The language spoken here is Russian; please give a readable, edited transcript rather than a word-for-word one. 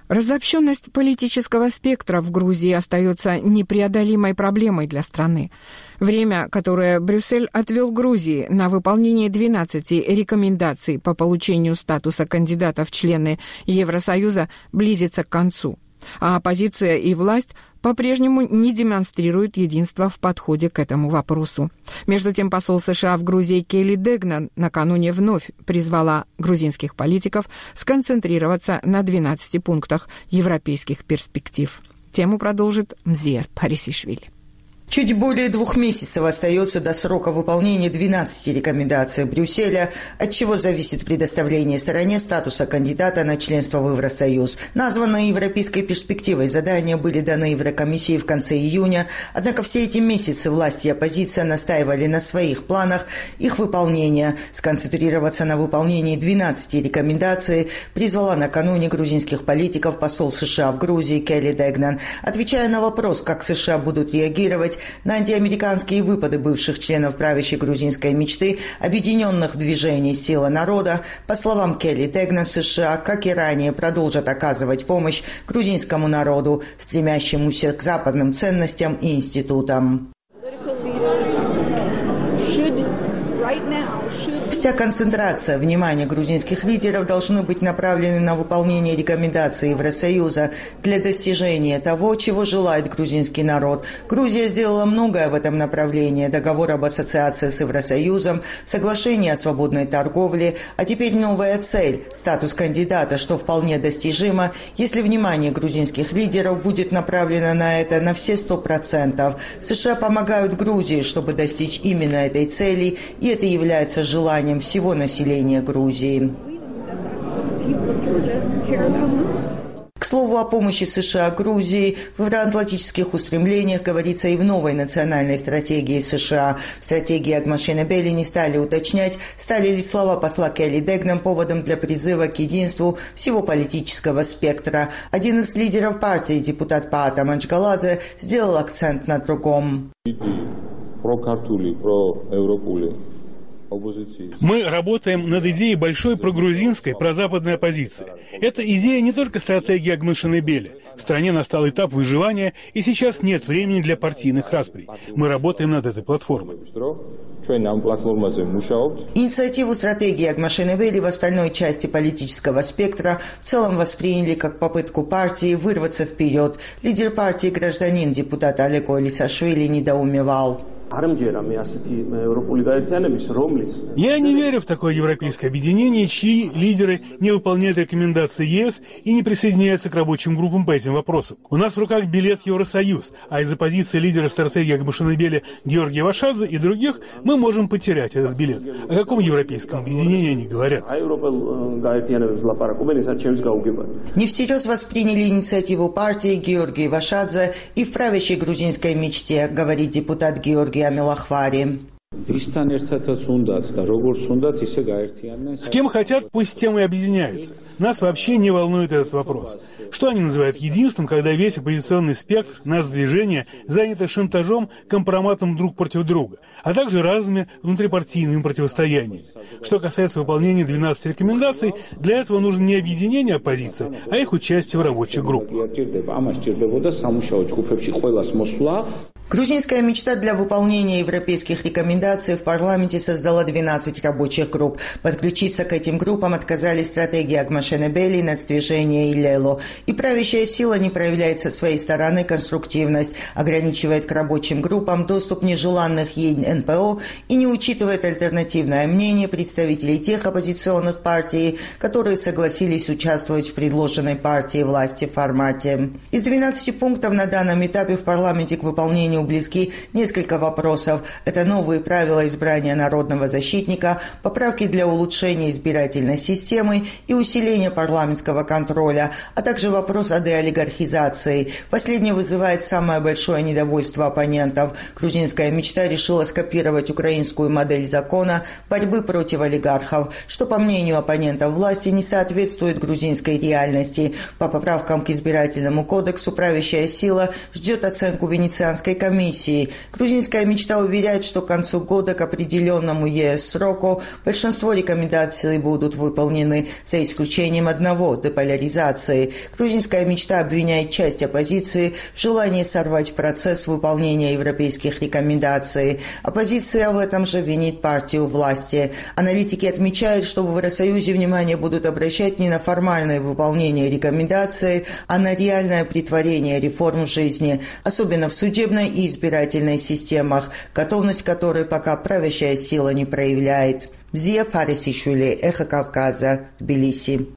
Разобщенность политического спектра в Грузии остается непреодолимой проблемой для страны. Время, которое Брюссель отвел Грузии на выполнение 12 рекомендаций по получению статуса кандидата в члены Евросоюза, близится к концу. А оппозиция и власть по-прежнему не демонстрируют единства в подходе к этому вопросу. Между тем, посол США в Грузии Келли Дегнан накануне вновь призвала грузинских политиков сконцентрироваться на 12 пунктах европейских перспектив. Тему продолжит Мзия Парисишвили. Чуть более 2 месяцев остается до срока выполнения 12 рекомендаций Брюсселя, от чего зависит предоставление стороне статуса кандидата на членство в Евросоюз. Названные европейской перспективой задания были даны Еврокомиссии в конце июня, однако все эти месяцы власти и оппозиция настаивали на своих планах их выполнения. Сконцентрироваться на выполнении 12 рекомендаций призвала накануне грузинских политиков посол США в Грузии Келли Дегнан. Отвечая на вопрос, как США будут реагировать на антиамериканские выпады бывших членов правящей грузинской мечты, объединенных в движении «Сила народа», по словам Келли Дегнан, США, как и ранее, продолжат оказывать помощь грузинскому народу, стремящемуся к западным ценностям и институтам. Вся концентрация внимания грузинских лидеров должны быть направлены на выполнение рекомендаций Евросоюза для достижения того, чего желает грузинский народ. Грузия сделала многое в этом направлении. Договор об ассоциации с Евросоюзом, соглашение о свободной торговле, а теперь новая цель – статус кандидата, что вполне достижимо, если внимание грузинских лидеров будет направлено на это на все 100%. США помогают Грузии, чтобы достичь именно этой цели, и это является желанием всего населения Грузии. К слову о помощи США Грузии в евроатлантических устремлениях говорится и в новой национальной стратегии США. В стратегии Агмашенебели не стали уточнять, стали ли слова посла Келли Дегнан поводом для призыва к единству всего политического спектра. Один из лидеров партии, депутат Паата Манчгаладзе, сделал акцент на другом. Мы работаем над идеей большой прогрузинской, прозападной оппозиции. Эта идея не только стратегия Агмашенебели. В стране настал этап выживания, и сейчас нет времени для партийных расприй. Мы работаем над этой платформой. Инициативу стратегии Агмашенебели в остальной части политического спектра в целом восприняли как попытку партии вырваться вперед. Лидер партии «Гражданин», депутат Алеко Элисашвили, недоумевал. Я не верю в такое европейское объединение, чьи лидеры не выполняют рекомендации ЕС и не присоединяются к рабочим группам по этим вопросам. У нас в руках билет в Евросоюз, а из-за позиции лидера стратегии Агмашенебели Георгия Вашадзе и других мы можем потерять этот билет. О каком европейском объединении они говорят? Не всерьез восприняли инициативу партии Георгия Вашадзе и в правящей грузинской мечте, говорит депутат Георгий Амилахвари. С кем хотят, пусть с тем и объединяются. Нас вообще не волнует этот вопрос. Что они называют единством, когда весь оппозиционный спектр, нас движение, занято шантажом, компроматом друг против друга, а также разными внутрипартийными противостояниями. Что касается выполнения 12 рекомендаций, для этого нужно не объединение оппозиции, а их участие в рабочих группах. Грузинская мечта для выполнения европейских рекомендаций в парламенте создала 12 рабочих групп. Подключиться к этим группам отказались стратегии Агмашенебели, нацдвижение Илело. И правящая сила не проявляет со своей стороны конструктивность, ограничивает к рабочим группам доступ нежеланных ей НПО и не учитывает альтернативное мнение представителей тех оппозиционных партий, которые согласились участвовать в предложенной партии власти формате. Из 12 пунктов на данном этапе в парламенте к выполнению близки несколько вопросов. Это новые правила избрания народного защитника, поправки для улучшения избирательной системы и усиления парламентского контроля, а также вопрос о деолигархизации. Последний вызывает самое большое недовольство оппонентов. Грузинская мечта решила скопировать украинскую модель закона борьбы против олигархов, что, по мнению оппонентов власти, не соответствует грузинской реальности. По поправкам к избирательному кодексу правящая сила ждет оценку Венецианской комиссии комиссии. Грузинская мечта уверяет, что к концу года к определенному ЕС сроку большинство рекомендаций будут выполнены, за исключением одного – деполяризации. Грузинская мечта обвиняет часть оппозиции в желании сорвать процесс выполнения европейских рекомендаций. Оппозиция в этом же винит партию власти. Аналитики отмечают, что в Евросоюзе внимание будут обращать не на формальное выполнение рекомендаций, а на реальное претворение реформ в жизни, особенно в судебной и избирательной системах, готовность которой пока правящая сила не проявляет. Зия Парисишвили, Эхо Кавказа, Тбилиси.